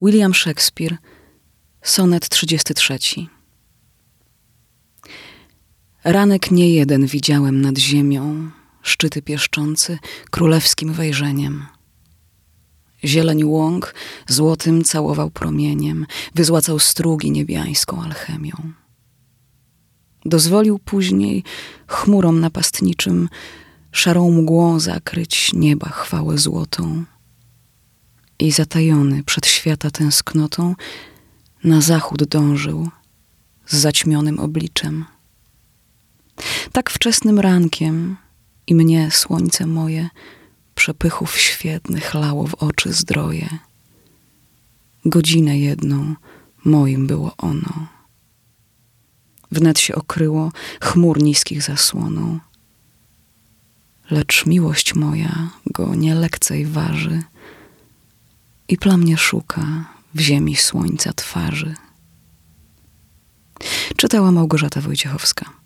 William Shakespeare, sonet 33. Ranek nie jeden widziałem nad ziemią, szczyty pieszczący królewskim wejrzeniem. Zieleń łąk złotym całował promieniem, wyzłacał strugi niebiańską alchemią. Dozwolił później chmurom napastniczym szarą mgłą zakryć nieba chwałę złotą i zatajony przed świata tęsknotą na zachód dążył z zaćmionym obliczem. Tak wczesnym rankiem i mnie słońce moje przepychów świetnych lało w oczy zdroje. Godzinę jedną moim było ono. Wnet się okryło chmur niskich zasłoną. Lecz miłość moja go nie lekcej waży i plam nie szuka w ziemi słońca twarzy. Czytała Małgorzata Wojciechowska.